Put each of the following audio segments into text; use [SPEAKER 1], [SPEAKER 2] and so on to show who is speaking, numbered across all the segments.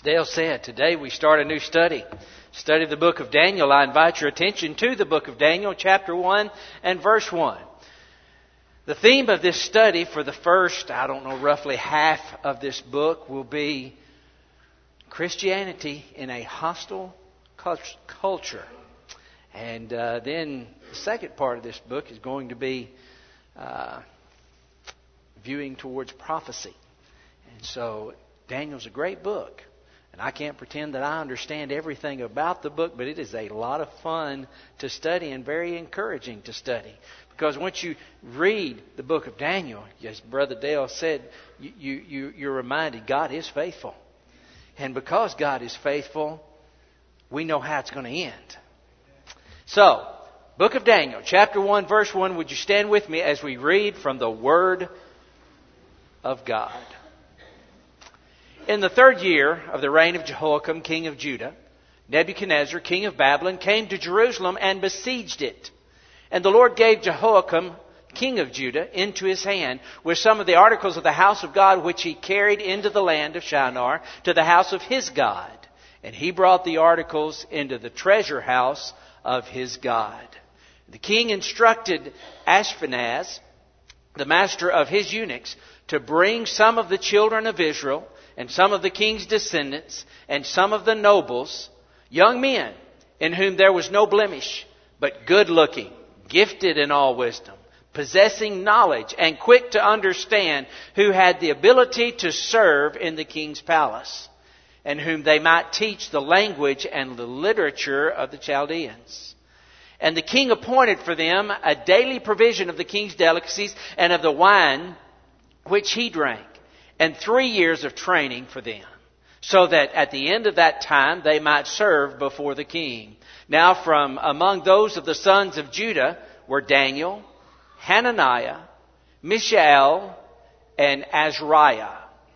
[SPEAKER 1] Dale said, today we start a new study of the book of Daniel. I invite your attention to the book of Daniel, chapter 1 and verse 1. The theme of this study for the first, roughly half of this book will be Christianity in a hostile culture. And then the second part of this book is going to be viewing towards prophecy. And so Daniel's a great book. And I can't pretend that I understand everything about the book, but it is a lot of fun to study and very encouraging to study. Because once you read the book of Daniel, as Brother Dale said, you're reminded God is faithful. And because God is faithful, we know how it's going to end. So, book of Daniel, chapter 1, verse 1, would you stand with me as we read from the Word of God? In the third year of the reign of Jehoiakim, king of Judah, Nebuchadnezzar, king of Babylon, came to Jerusalem and besieged it. And the Lord gave Jehoiakim, king of Judah, into his hand, with some of the articles of the house of God, which he carried into the land of Shinar, to the house of his God. And he brought the articles into the treasure house of his God. The king instructed Ashpenaz, the master of his eunuchs, to bring some of the children of Israel, and some of the king's descendants, and some of the nobles, young men, in whom there was no blemish, but good-looking, gifted in all wisdom, possessing knowledge, and quick to understand, who had the ability to serve in the king's palace, and whom they might teach the language and the literature of the Chaldeans. And the king appointed for them a daily provision of the king's delicacies and of the wine which he drank, and 3 years of training for them, so that at the end of that time they might serve before the king. Now from among those of the sons of Judah were Daniel, Hananiah, Mishael, and Azariah.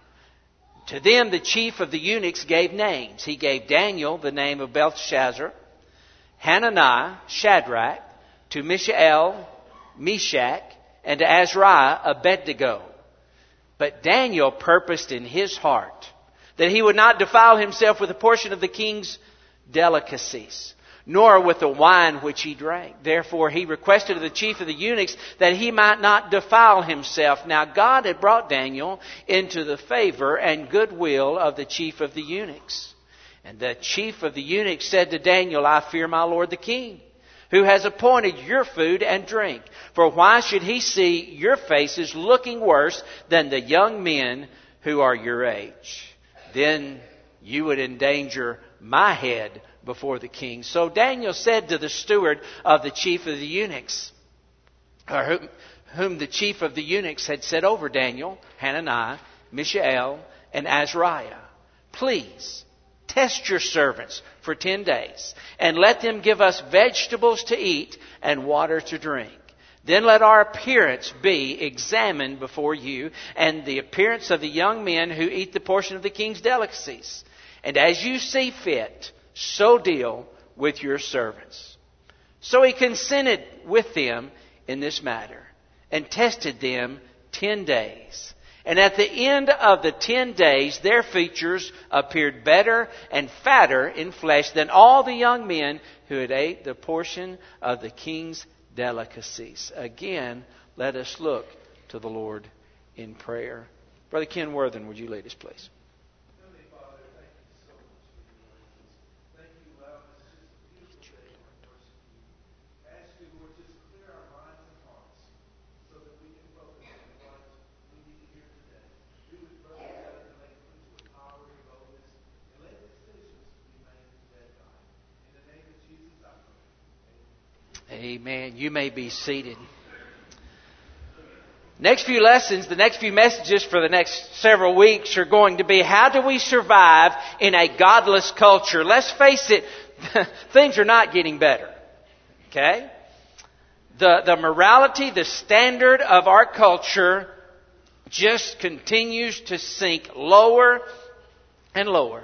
[SPEAKER 1] To them the chief of the eunuchs gave names. He gave Daniel the name of Belshazzar, Hananiah, Shadrach, to Mishael, Meshach, and to Azariah, Abednego. But Daniel purposed in his heart that he would not defile himself with a portion of the king's delicacies, nor with the wine which he drank. Therefore he requested of the chief of the eunuchs that he might not defile himself. Now God had brought Daniel into the favor and goodwill of the chief of the eunuchs. And the chief of the eunuchs said to Daniel, I fear my lord the king, who has appointed your food and drink. For why should he see your faces looking worse than the young men who are your age? Then you would endanger my head before the king. So Daniel said to the steward of the chief of the eunuchs, whom the chief of the eunuchs had set over Daniel, Hananiah, Mishael, and Azariah, please test your servants for 10 days, and let them give us vegetables to eat and water to drink. Then let our appearance be examined before you, and the appearance of the young men who eat the portion of the king's delicacies. And as you see fit, so deal with your servants. So he consented with them in this matter, and tested them 10 days. And at the end of the 10 days, their features appeared better and fatter in flesh than all the young men who had ate the portion of the king's delicacies. Again, let us look to the Lord in prayer. Brother Ken Worthen, would you lead us, please? Amen. You may be seated. Next few lessons, the next few messages for the next several weeks are going to be, how do we survive in a godless culture? Let's face it, things are not getting better. Okay? The morality, the standard of our culture just continues to sink lower and lower.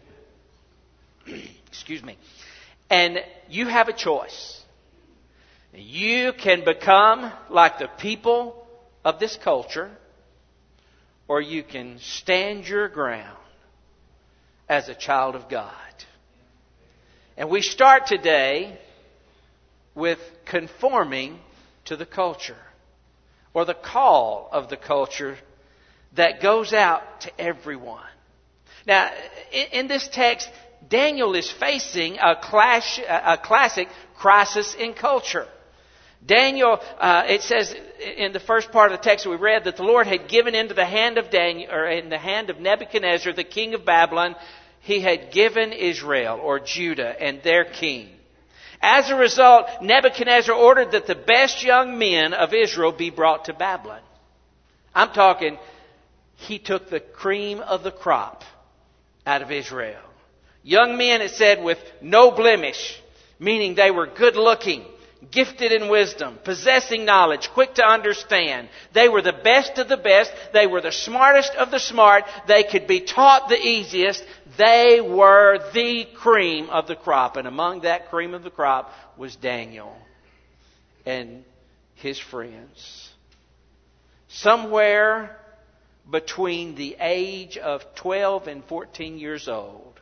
[SPEAKER 1] Excuse me. And you have a choice. You can become like the people of this culture, or you can stand your ground as a child of God. And we start today with conforming to the culture, or the call of the culture that goes out to everyone. Now, in this text, Daniel is facing a classic crisis in culture. Daniel, it says in the first part of the text we read that the Lord had given into the hand of Daniel, or in the hand of Nebuchadnezzar, the king of Babylon, He had given Israel, or Judah, and their king. As a result, Nebuchadnezzar ordered that the best young men of Israel be brought to Babylon. I'm talking, he took the cream of the crop out of Israel. Young men, it said, with no blemish, meaning they were good looking, gifted in wisdom, possessing knowledge, quick to understand. They were the best of the best. They were the smartest of the smart. They could be taught the easiest. They were the cream of the crop. And among that cream of the crop was Daniel and his friends. Somewhere between the age of 12 and 14 years old,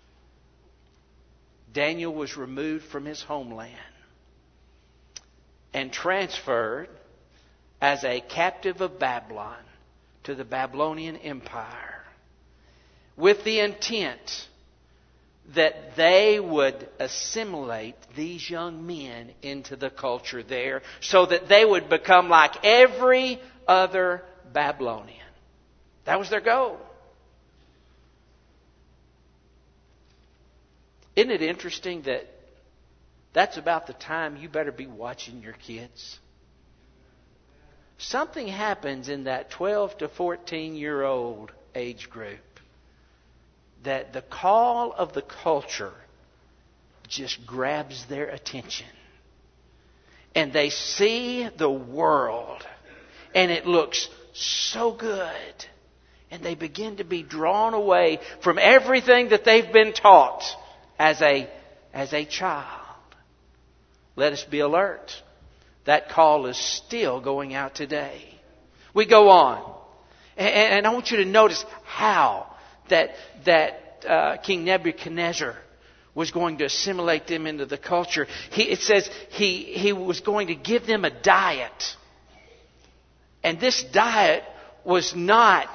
[SPEAKER 1] Daniel was removed from his homeland and transferred as a captive of Babylon to the Babylonian Empire, with the intent that they would assimilate these young men into the culture there so that they would become like every other Babylonian. That was their goal. Isn't it interesting that that's about the time you better be watching your kids? Something happens in that 12 to 14-year-old age group that the call of the culture just grabs their attention. And they see the world, and it looks so good. And they begin to be drawn away from everything that they've been taught as a child. Let us be alert. That call is still going out today. We go on. And I want you to notice how that King Nebuchadnezzar was going to assimilate them into the culture. It says he was going to give them a diet. And this diet was not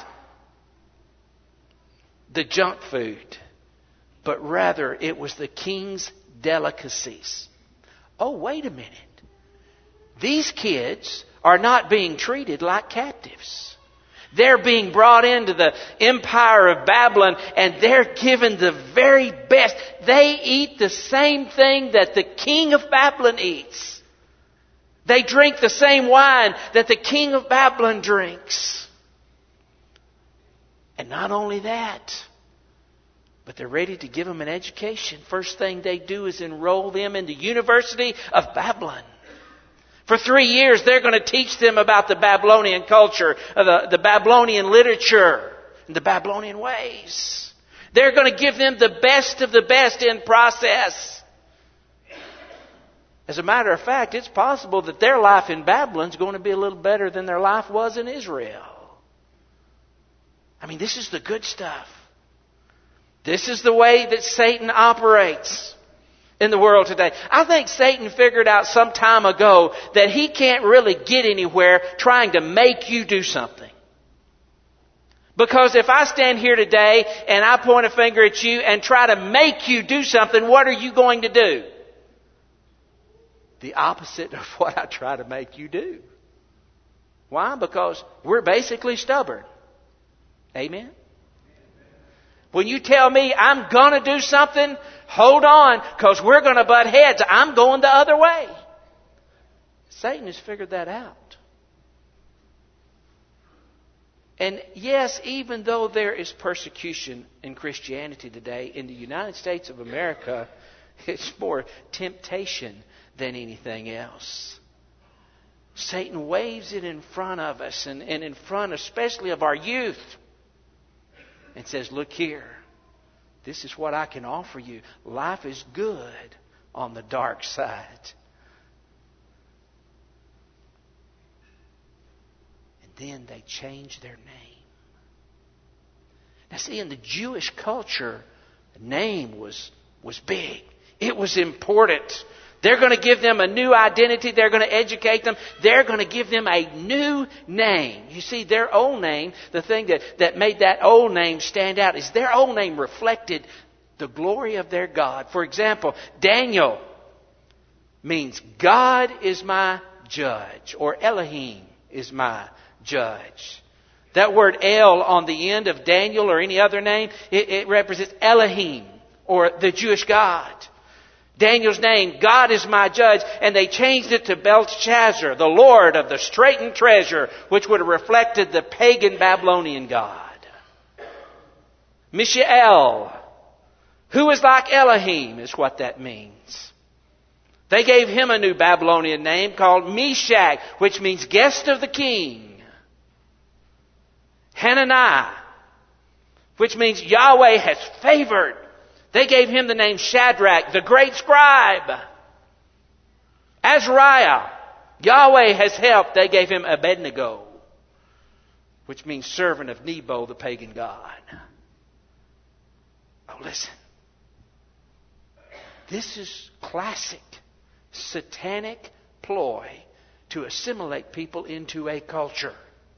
[SPEAKER 1] the junk food, but rather it was the king's delicacies. Oh, wait a minute. These kids are not being treated like captives. They're being brought into the empire of Babylon, and they're given the very best. They eat the same thing that the king of Babylon eats. They drink the same wine that the king of Babylon drinks. And not only that, but they're ready to give them an education. First thing they do is enroll them in the University of Babylon. For 3 years, they're going to teach them about the Babylonian culture, the Babylonian literature, and the Babylonian ways. They're going to give them the best of the best in process. As a matter of fact, it's possible that their life in Babylon is going to be a little better than their life was in Israel. I mean, this is the good stuff. This is the way that Satan operates in the world today. I think Satan figured out some time ago that he can't really get anywhere trying to make you do something. Because if I stand here today and I point a finger at you and try to make you do something, what are you going to do? The opposite of what I try to make you do. Why? Because we're basically stubborn. Amen? When you tell me I'm going to do something, hold on, because we're going to butt heads. I'm going the other way. Satan has figured that out. And yes, even though there is persecution in Christianity today, in the United States of America, it's more temptation than anything else. Satan waves it in front of us and in front especially of our youth. And says, look here, this is what I can offer you. Life is good on the dark side. And then they change their name. Now see, in the Jewish culture, The name was big. It was important. They're going to give them a new identity. They're going to educate them. They're going to give them a new name. You see, their old name, the thing that made that old name stand out is their old name reflected the glory of their God. For example, Daniel means God is my judge, or Elohim is my judge. That word El on the end of Daniel or any other name, it represents Elohim, or the Jewish God. Daniel's name, God is my judge, and they changed it to Belshazzar, the Lord of the straitened treasure, which would have reflected the pagan Babylonian god. Mishael, who is like Elohim, is what that means. They gave him a new Babylonian name called Meshach, which means guest of the king. Hananiah, which means Yahweh has favored. They gave him the name Shadrach, the great scribe. Azariah, Yahweh has helped. They gave him Abednego, which means servant of Nebo, the pagan god. Oh, listen. This is classic satanic ploy to assimilate people into a culture.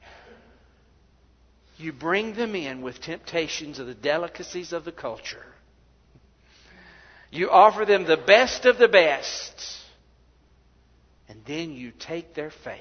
[SPEAKER 1] You bring them in with temptations of the delicacies of the culture. You offer them the best of the best. And then you take their faith.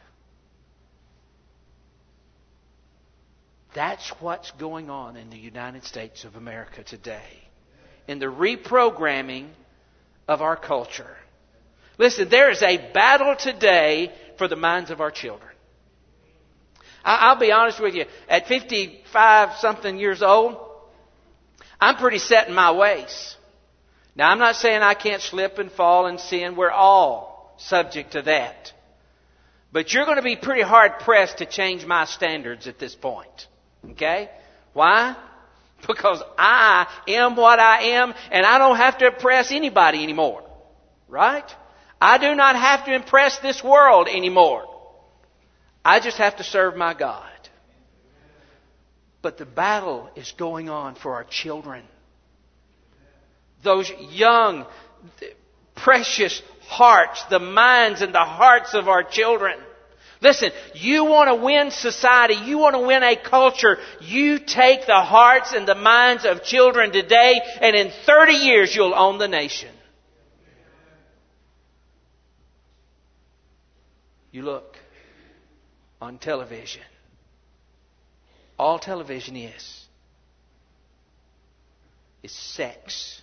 [SPEAKER 1] That's what's going on in the United States of America today. In the reprogramming of our culture. Listen, there is a battle today for the minds of our children. I'll be honest with you. At 55-something years old, I'm pretty set in my ways. Now, I'm not saying I can't slip and fall and sin. We're all subject to that. But you're going to be pretty hard-pressed to change my standards at this point. Okay? Why? Because I am what I am, and I don't have to impress anybody anymore. Right? I do not have to impress this world anymore. I just have to serve my God. But the battle is going on for our children. Those young, precious hearts, the minds and the hearts of our children. Listen, you want to win society, you want to win a culture, you take the hearts and the minds of children today, and in 30 years you'll own the nation. You look on television. All television is sex,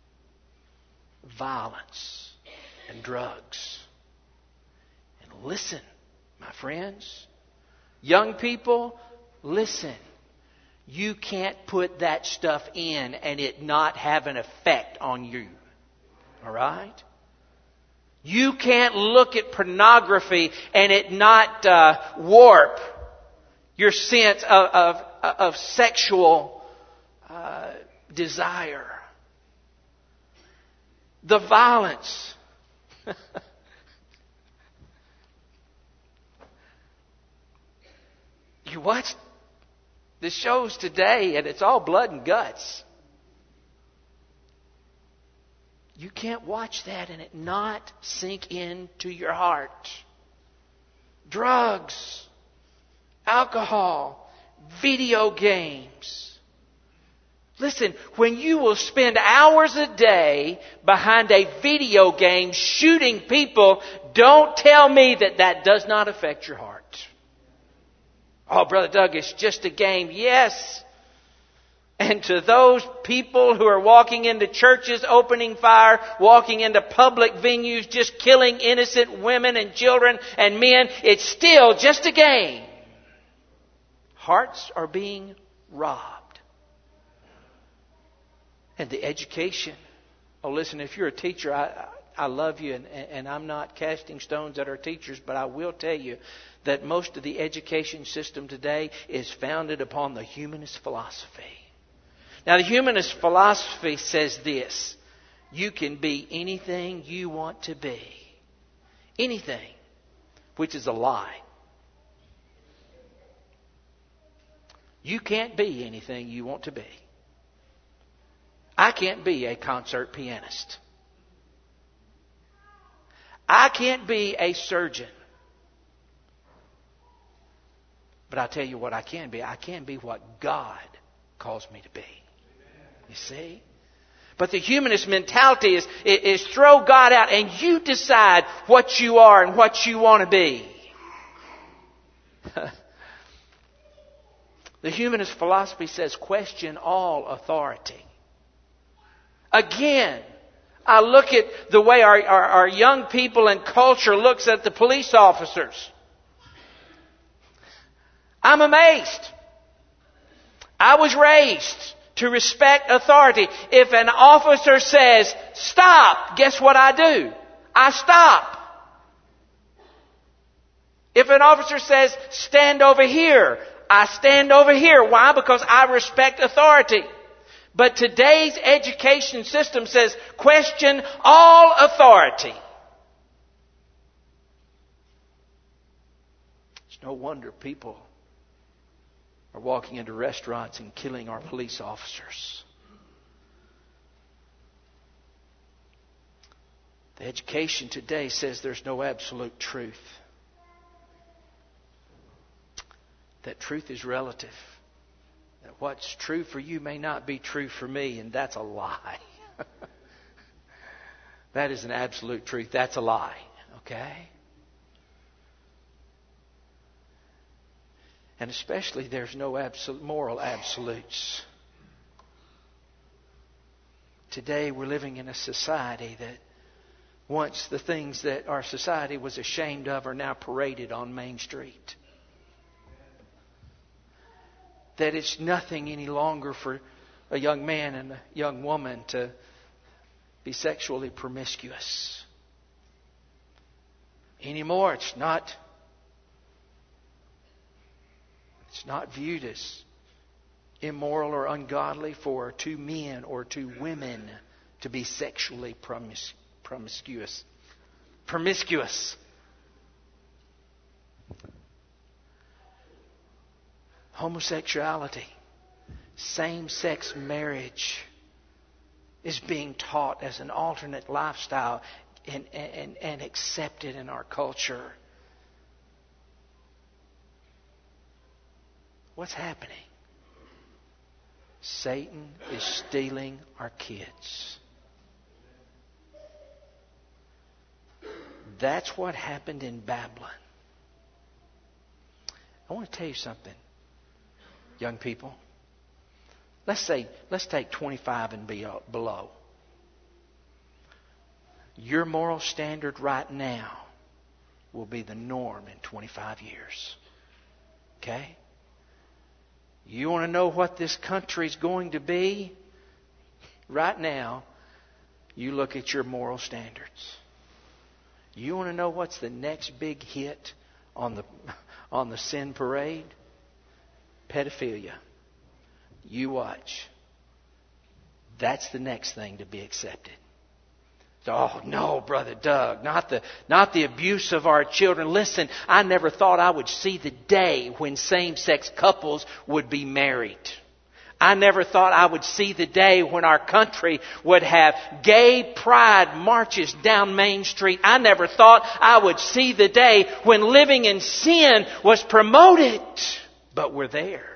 [SPEAKER 1] violence, and drugs. And listen, my friends, young people, listen. You can't put that stuff in and it not have an effect on you. All right? You can't look at pornography and it not warp your sense of sexual desire. The violence. You watch the shows today and it's all blood and guts. You can't watch that and it not sink into your heart. Drugs, alcohol, video games. Listen, when you will spend hours a day behind a video game shooting people, don't tell me that that does not affect your heart. Oh, Brother Doug, it's just a game. Yes. And to those people who are walking into churches, opening fire, walking into public venues, just killing innocent women and children and men, it's still just a game. Hearts are being robbed. And the education. Oh, listen, if you're a teacher, I love you, and I'm not casting stones at our teachers, but I will tell you that most of the education system today is founded upon the humanist philosophy. Now, the humanist philosophy says this: you can be anything you want to be. Anything, which is a lie. You can't be anything you want to be. I can't be a concert pianist. I can't be a surgeon. But I'll tell you what I can be. I can be what God calls me to be. You see? But the humanist mentality is throw God out and you decide what you are and what you want to be. The humanist philosophy says question all authority. Again, I look at the way our young people and culture looks at the police officers. I'm amazed. I was raised to respect authority. If an officer says, stop, guess what I do? I stop. If an officer says, stand over here, I stand over here. Why? Because I respect authority. But today's education system says, question all authority. It's no wonder people are walking into restaurants and killing our police officers. The education today says there's no absolute truth. That truth is relative. That what's true for you may not be true for me, and that's a lie. That is an absolute truth. That's a lie. Okay? And especially there's no moral absolutes. Today we're living in a society that once the things that our society was ashamed of are now paraded on Main Street. That it's nothing any longer for a young man and a young woman to be sexually promiscuous. Anymore, it's not viewed as immoral or ungodly for two men or two women to be sexually promiscuous. Homosexuality, same-sex marriage is being taught as an alternate lifestyle and accepted in our culture. What's happening? Satan is stealing our kids. That's what happened in Babylon. I want to tell you something, young people. Let's take 25 and below. Your moral standard right now will be the norm in 25 years. Okay? You want to know what this country's going to be? Right now, you look at your moral standards. You want to know what's the next big hit on the sin parade? Pedophilia. You watch. That's the next thing to be accepted. Oh no, Brother Doug, not the abuse of our children. Listen, I never thought I would see the day when same-sex couples would be married. I never thought I would see the day when our country would have gay pride marches down Main Street. I never thought I would see the day when living in sin was promoted. But we're there.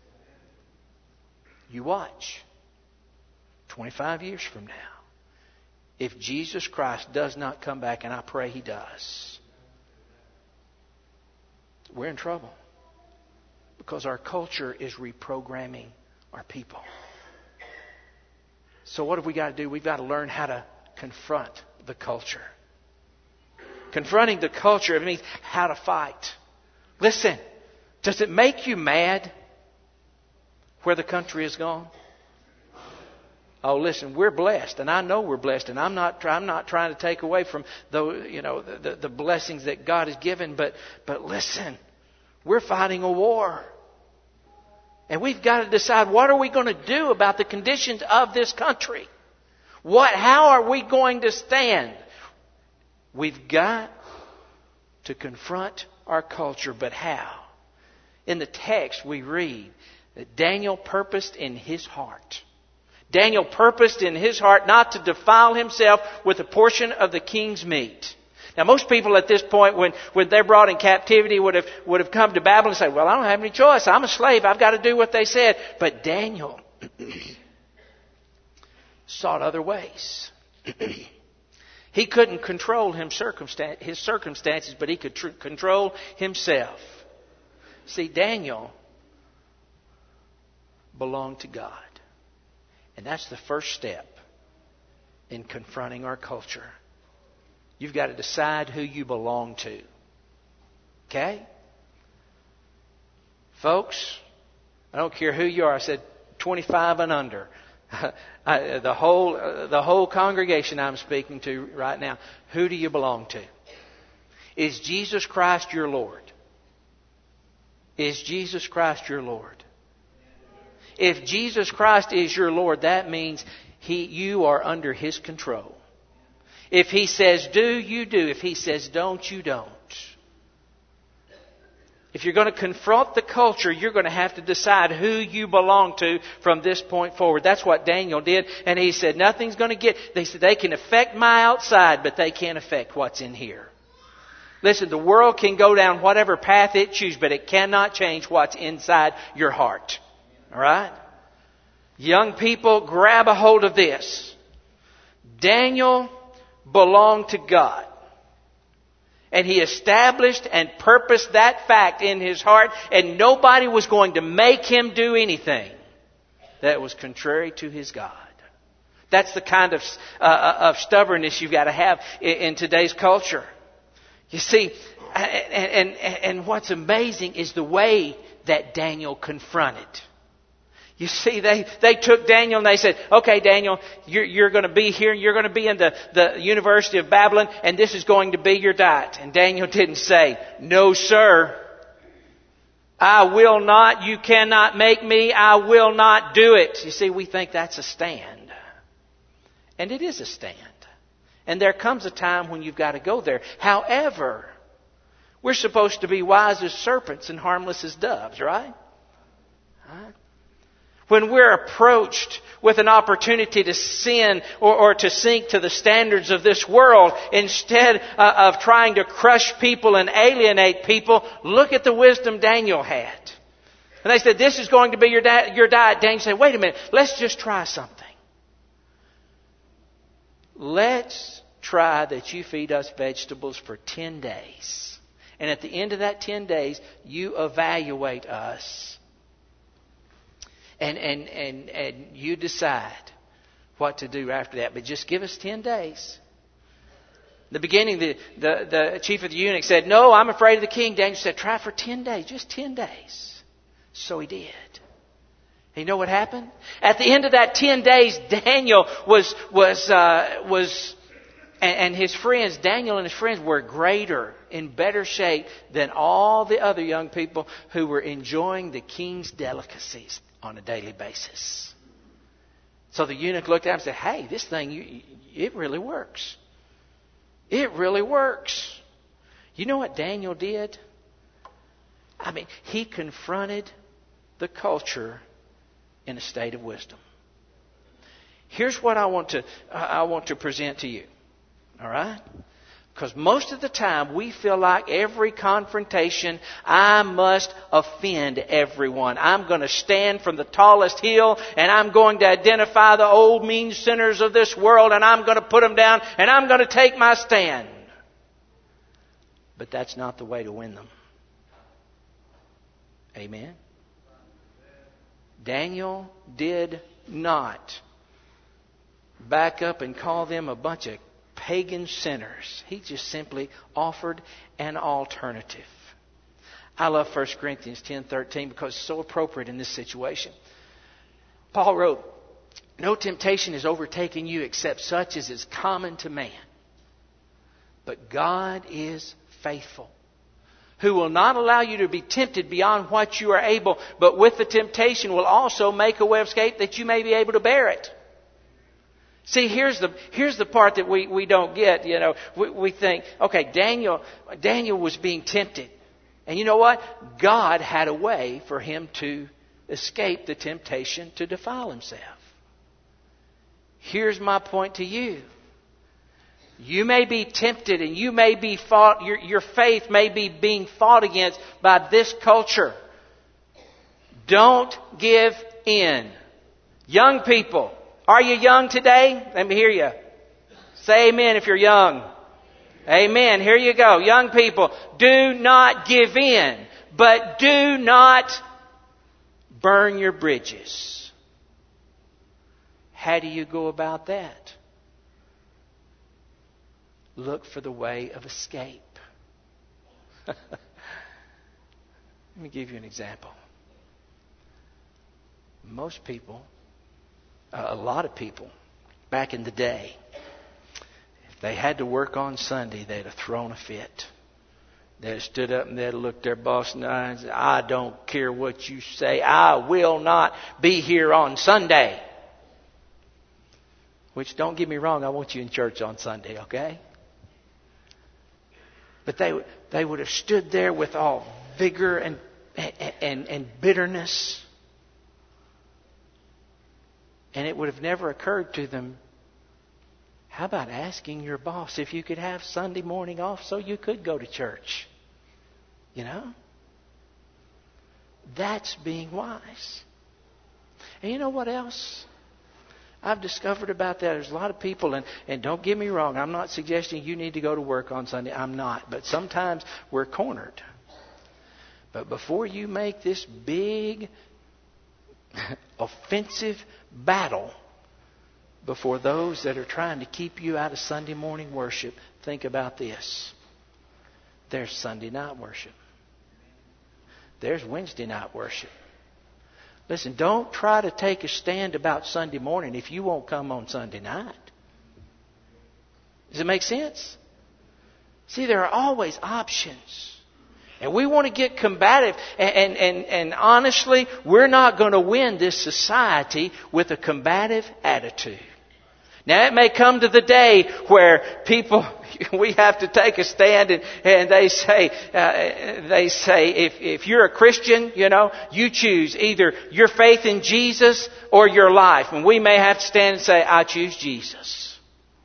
[SPEAKER 1] You watch. 25 years from now. If Jesus Christ does not come back, and I pray He does, we're in trouble. Because our culture is reprogramming our people. So what have we got to do? We've got to learn how to confront the culture. Confronting the culture, it means how to fight. Listen, does it make you mad where the country has gone? Oh, listen, we're blessed, and I know we're blessed, and I'm not trying to take away from the blessings that God has given, but listen, we're fighting a war. And we've got to decide, what are we going to do about the conditions of this country? How are we going to stand? We've got to confront our culture, but how? In the text we read that Daniel purposed in his heart. Daniel purposed in his heart not to defile himself with a portion of the king's meat. Now, most people at this point, when they're brought in captivity, would have come to Babylon and said, well, I don't have any choice. I'm a slave. I've got to do what they said. But Daniel sought other ways. He couldn't control his circumstances, but he could control himself. See, Daniel belonged to God. And that's the first step in confronting our culture. You've got to decide who you belong to. Okay? Folks, I don't care who you are. I said 25 and under. The whole congregation I'm speaking to right now. Who do you belong to? Is Jesus Christ your Lord? Is Jesus Christ your Lord? If Jesus Christ is your Lord, that means you are under His control. If He says do, you do. If He says don't, you don't. If you're going to confront the culture, you're going to have to decide who you belong to from this point forward. That's what Daniel did. And he said, nothing's going to get... They said, they can affect my outside, but they can't affect what's in here. Listen, the world can go down whatever path it chooses, but it cannot change what's inside your heart. All right? Young people, grab a hold of this. Daniel belonged to God. And he established and purposed that fact in his heart, and nobody was going to make him do anything that was contrary to his God. That's the kind of stubbornness you've got to have in today's culture. You see, and what's amazing is the way that Daniel confronted. You see, they took Daniel and they said, okay, Daniel, you're going to be here. You're going to be in the University of Babylon, and this is going to be your diet. And Daniel didn't say, no, sir. I will not. You cannot make me. I will not do it. You see, we think that's a stand. And it is a stand. And there comes a time when you've got to go there. However, we're supposed to be wise as serpents and harmless as doves, right? Right? When we're approached with an opportunity to sin or to sink to the standards of this world, instead of trying to crush people and alienate people, look at the wisdom Daniel had. And they said, this is going to be your diet. Daniel said, wait a minute, let's just try something. Let's try that you feed us vegetables for 10 days. And at the end of that 10 days, you evaluate us. And you decide what to do after that. But just give us 10 days. In the beginning, the chief of the eunuch said, no, I'm afraid of the king. Daniel said, try for 10 days. Just 10 days. So he did. And you know what happened? At the end of that 10 days, Daniel and his friends, Daniel and his friends were greater, in better shape than all the other young people who were enjoying the king's delicacies on a daily basis. So the eunuch looked at him and said, hey, this thing, it really works. It really works. You know what Daniel did? I mean, he confronted the culture in a state of wisdom. Here's what I want to present to you. All right? Because most of the time we feel like every confrontation, I must offend everyone. I'm going to stand from the tallest hill and I'm going to identify the old mean sinners of this world and I'm going to put them down and I'm going to take my stand. But that's not the way to win them. Amen? Daniel did not back up and call them a bunch of pagan sinners. He just simply offered an alternative. I love 1 Corinthians 10:13 because it's so appropriate in this situation. Paul wrote, no temptation has overtaken you except such as is common to man. But God is faithful, who will not allow you to be tempted beyond what you are able, but with the temptation will also make a way of escape that you may be able to bear it. See, here's the part that we don't get. You know, we think, okay, Daniel was being tempted. And you know what? God had a way for him to escape the temptation to defile himself. here's my point to you. You may be tempted and you may be fought, your faith may be being fought against by this culture. Don't give in. Young people, are you young today? Let me hear you. Say amen if you're young. Amen. Here you go. Young people, do not give in, but do not burn your bridges. How do you go about that? Look for the way of escape. Let me give you an example. Most people, a lot of people, back in the day, if they had to work on Sunday, they'd have thrown a fit. They'd have stood up and they'd have looked their boss in the eye and said, I don't care what you say. I will not be here on Sunday. Which, don't get me wrong, I want you in church on Sunday, okay? But they would have stood there with all vigor and bitterness. And it would have never occurred to them, how about asking your boss if you could have Sunday morning off so you could go to church? You know? That's being wise. And you know what else I've discovered about that? There's a lot of people, and don't get me wrong, I'm not suggesting you need to go to work on Sunday. I'm not. But sometimes we're cornered. But before you make this big, offensive battle before those that are trying to keep you out of Sunday morning worship, think about this. There's Sunday night worship. There's Wednesday night worship. Listen, don't try to take a stand about Sunday morning if you won't come on Sunday night. Does it make sense? See, there are always options. And we want to get combative. And honestly, we're not going to win this society with a combative attitude. Now, it may come to the day where people, we have to take a stand and they say, if you're a Christian, you know, you choose either your faith in Jesus or your life. And we may have to stand and say, I choose Jesus.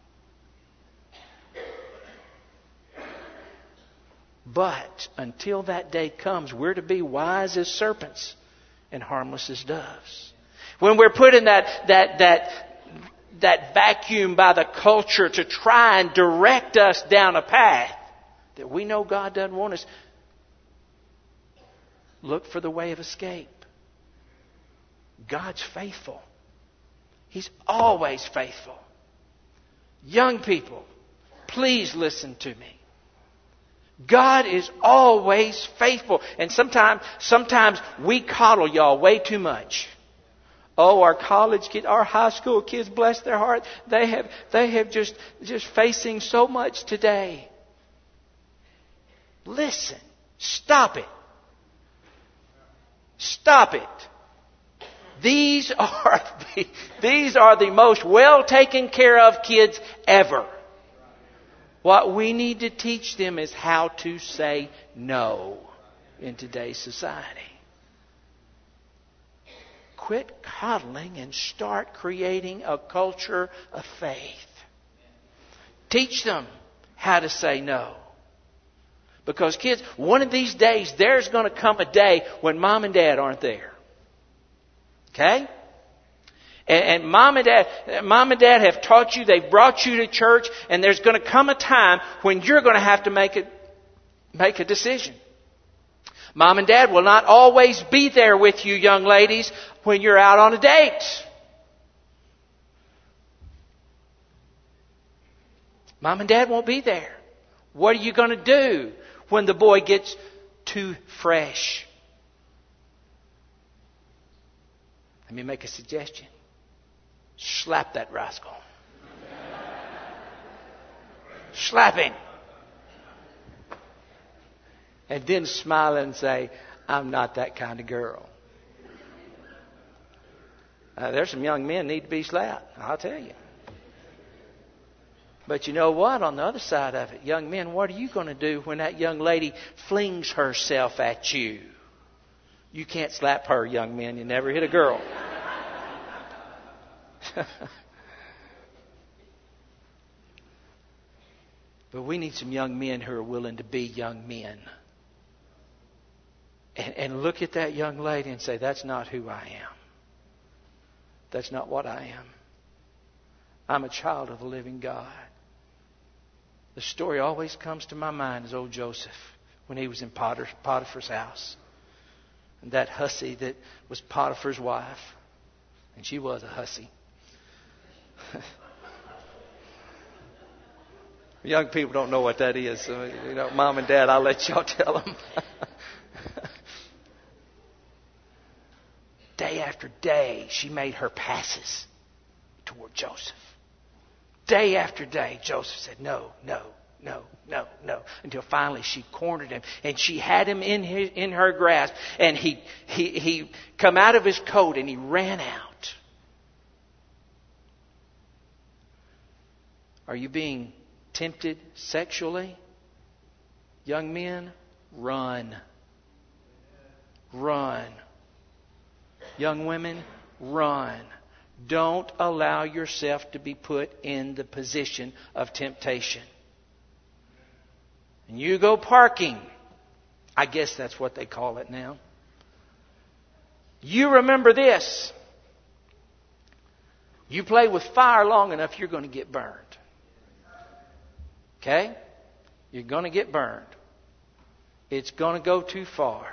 [SPEAKER 1] But until that day comes, we're to be wise as serpents and harmless as doves. When we're put in that vacuum by the culture to try and direct us down a path that we know God doesn't want us, look for the way of escape. God's faithful. He's always faithful. Young people, please listen to me. God is always faithful. And sometimes we coddle y'all way too much. Oh, our college kids, our high school kids, bless their heart, they have just facing so much today. Listen, stop it. Stop it. These are the most well taken care of kids ever. What we need to teach them is how to say no in today's society. Quit coddling and start creating a culture of faith. Teach them how to say no. Because kids, one of these days, there's going to come a day when mom and dad aren't there. Okay? And mom and dad have taught you, they've brought you to church, and there's going to come a time when you're going to have to make a decision. Mom and dad will not always be there with you, young ladies, when you're out on a date. Mom and dad won't be there. What are you going to do when the boy gets too fresh? Let me make a suggestion. Slap that rascal. Slap him. And then smile and say, I'm not that kind of girl. There's some young men need to be slapped, I'll tell you. But you know what? On the other side of it, young men, what are you going to do when that young lady flings herself at you? You can't slap her, young men. You never hit a girl. But we need some young men who are willing to be young men. And look at that young lady and say, that's not who I am. That's not what I am. I'm a child of the living God. The story always comes to my mind is old Joseph when he was in Potiphar's house. And that hussy that was Potiphar's wife. And she was a hussy. Young people don't know what that is. So, Mom and Dad, I'll let y'all tell them. Day after day, she made her passes toward Joseph. Day after day, Joseph said, no, no, no, no, no. Until finally she cornered him. And she had him in her grasp. And he come out of his coat and he ran out. Are you being tempted sexually? Young men, run. Run. Young women, run. Don't allow yourself to be put in the position of temptation. And you go parking. I guess that's what they call it now. You remember this. You play with fire long enough, you're going to get burned. Okay? You're going to get burned. It's going to go too far.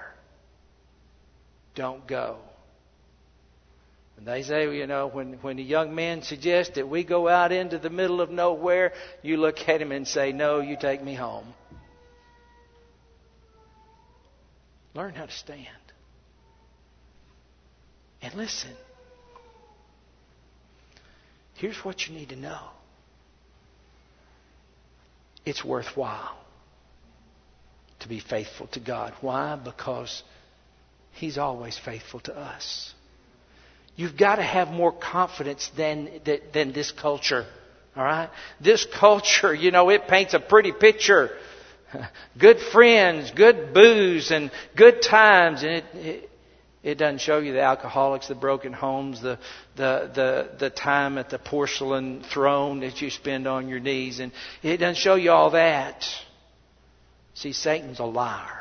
[SPEAKER 1] Don't go. And they say, when a young man suggests that we go out into the middle of nowhere, you look at him and say, no, you take me home. Learn how to stand. And listen. Here's what you need to know. It's worthwhile to be faithful to God. Why? Because He's always faithful to us. You've got to have more confidence than this culture. All right? This culture, it paints a pretty picture. Good friends, good booze, and good times. And it doesn't show you the alcoholics, the broken homes, the time at the porcelain throne that you spend on your knees. And it doesn't show you all that. See, Satan's a liar.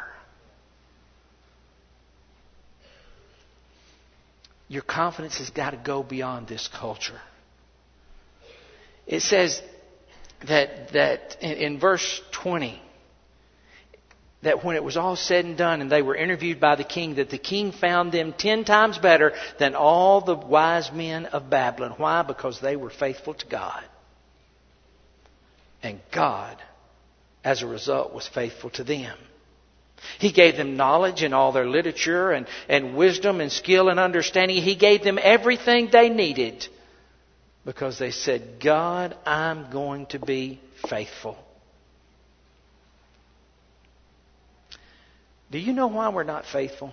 [SPEAKER 1] Your confidence has got to go beyond this culture. It says that in verse 20, that when it was all said and done and they were interviewed by the king, that the king found them 10 times better than all the wise men of Babylon. Why? Because they were faithful to God. And God, as a result, was faithful to them. He gave them knowledge in all their literature and wisdom and skill and understanding. He gave them everything they needed because they said, God, I'm going to be faithful. Do you know why we're not faithful?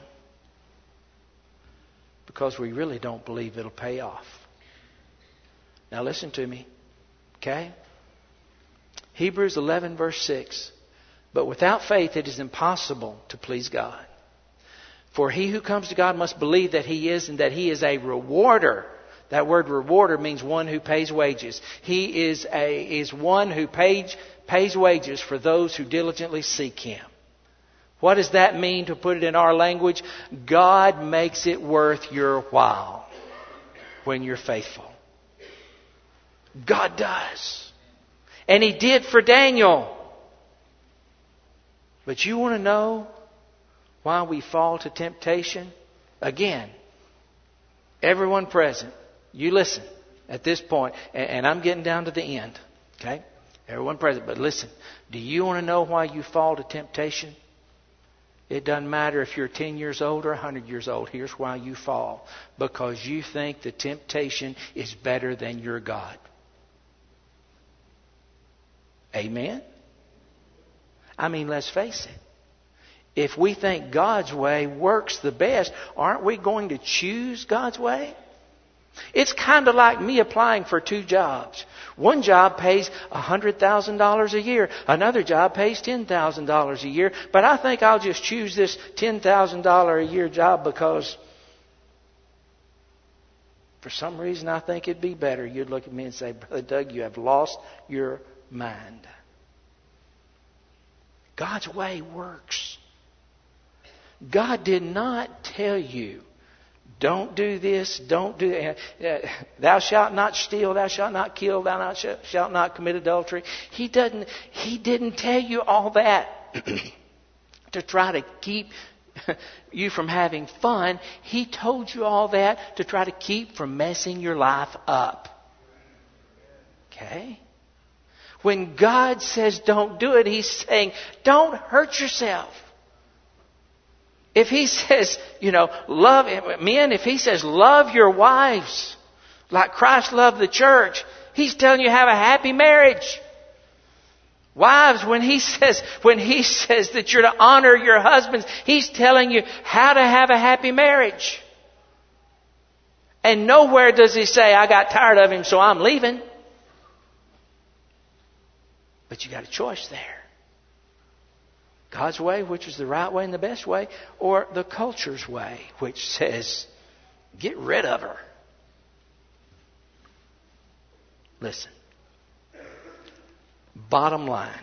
[SPEAKER 1] Because we really don't believe it'll pay off. Now listen to me. Okay? Hebrews 11 verse 6. But without faith it is impossible to please God. For he who comes to God must believe that He is and that He is a rewarder. That word rewarder means one who pays wages. He is one who pays wages for those who diligently seek Him. What does that mean, to put it in our language? God makes it worth your while when you're faithful. God does. And He did for Daniel. But you want to know why we fall to temptation? Again, everyone present, you listen at this point, and I'm getting down to the end. Okay? Everyone present, but listen. Do you want to know why you fall to temptation? It doesn't matter if you're 10 years old or 100 years old. Here's why you fall. Because you think the temptation is better than your God. Amen? I mean, let's face it. If we think God's way works the best, aren't we going to choose God's way? It's kind of like me applying for 2 jobs. One job pays $100,000 a year. Another job pays $10,000 a year. But I think I'll just choose this $10,000 a year job because for some reason I think it'd be better. You'd look at me and say, Brother Doug, you have lost your mind. God's way works. God did not tell you, don't do this, don't do that. Thou shalt not steal, thou shalt not kill, thou shalt not commit adultery. He didn't tell you all that to try to keep you from having fun. He told you all that to try to keep from messing your life up. Okay? When God says don't do it, He's saying don't hurt yourself. If He says, love men, if He says love your wives like Christ loved the church, He's telling you have a happy marriage. Wives, when He says that you're to honor your husbands, He's telling you how to have a happy marriage. And nowhere does He say, I got tired of him, so I'm leaving. But you got a choice there. God's way, which is the right way and the best way, or the culture's way, which says, get rid of her. Listen. Bottom line.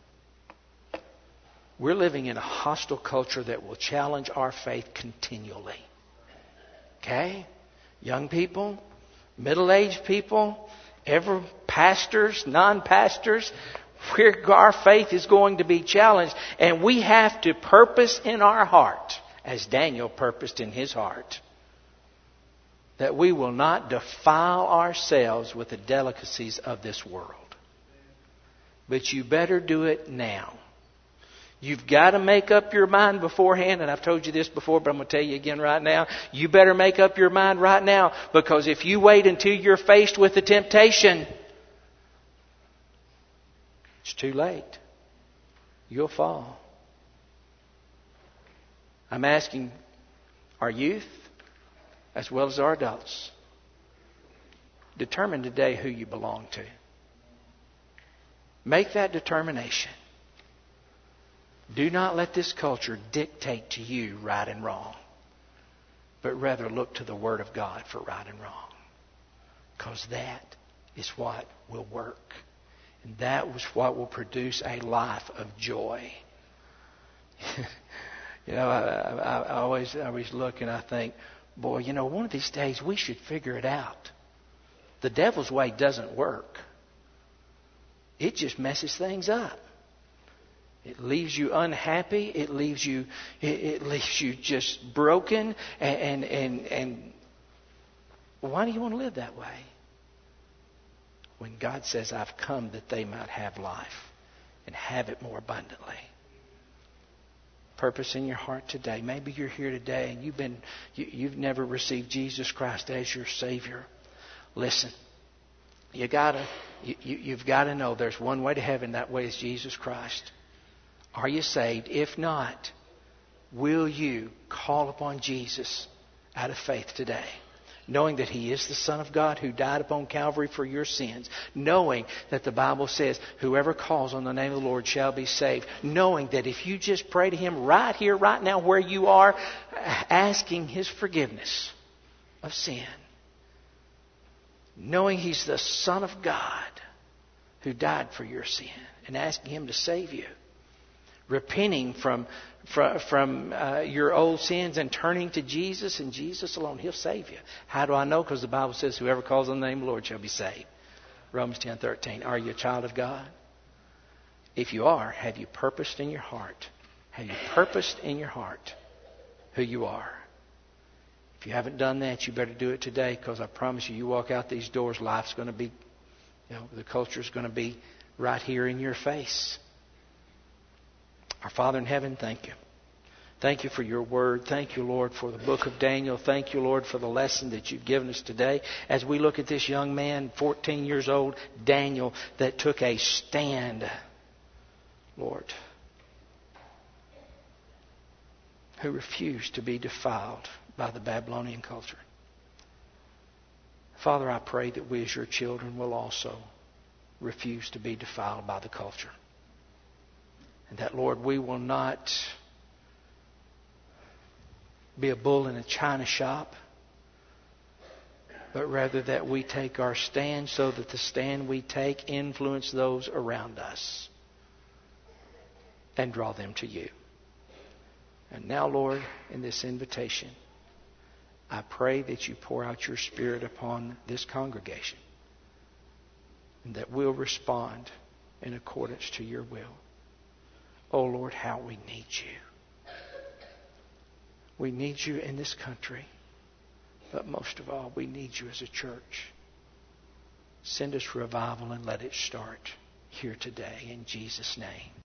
[SPEAKER 1] We're living in a hostile culture that will challenge our faith continually. Okay? Young people, middle-aged people, pastors, non-pastors, our faith is going to be challenged, and we have to purpose in our heart, as Daniel purposed in his heart, that we will not defile ourselves with the delicacies of this world. But you better do it now. You've got to make up your mind beforehand, and I've told you this before, but I'm going to tell you again right now. You better make up your mind right now, because if you wait until you're faced with the temptation, it's too late. You'll fall. I'm asking our youth as well as our adults, determine today who you belong to. Make that determination. Do not let this culture dictate to you right and wrong, but rather look to the Word of God for right and wrong. Because that is what will work. And that was what will produce a life of joy. I always look and I think, boy, one of these days we should figure it out. The devil's way doesn't work. It just messes things up. It leaves you unhappy. It leaves you just broken. And why do you want to live that way? When God says, I've come that they might have life and have it more abundantly. Purpose in your heart today. Maybe you're here today and you've never received Jesus Christ as your Savior. Listen, you've got to know there's one way to heaven. That way is Jesus Christ. Are you saved? If not, will you call upon Jesus out of faith today? Knowing that He is the Son of God who died upon Calvary for your sins. Knowing that the Bible says, whoever calls on the name of the Lord shall be saved. Knowing that if you just pray to Him right here, right now, where you are, asking His forgiveness of sin. Knowing He's the Son of God who died for your sin. And asking Him to save you. Repenting from your old sins and turning to Jesus and Jesus alone. He'll save you. How do I know? Because the Bible says whoever calls on the name of the Lord shall be saved. Romans 10:13. Are you a child of God? If you are, have you purposed in your heart? Have you purposed in your heart who you are? If you haven't done that, you better do it today, because I promise you walk out these doors, life's going to be, the culture's going to be right here in your face. Our Father in heaven, thank you. Thank you for your word. Thank you, Lord, for the book of Daniel. Thank you, Lord, for the lesson that you've given us today. As we look at this young man, 14 years old, Daniel, that took a stand, Lord, who refused to be defiled by the Babylonian culture. Father, I pray that we as your children will also refuse to be defiled by the culture. And that, Lord, we will not be a bull in a china shop, but rather that we take our stand so that the stand we take influence those around us. and draw them to you. And now, Lord, in this invitation, I pray that you pour out your Spirit upon this congregation and that we'll respond in accordance to your will. Oh, Lord, how we need you. We need you in this country, but most of all, we need you as a church. Send us revival and let it start here today in Jesus' name.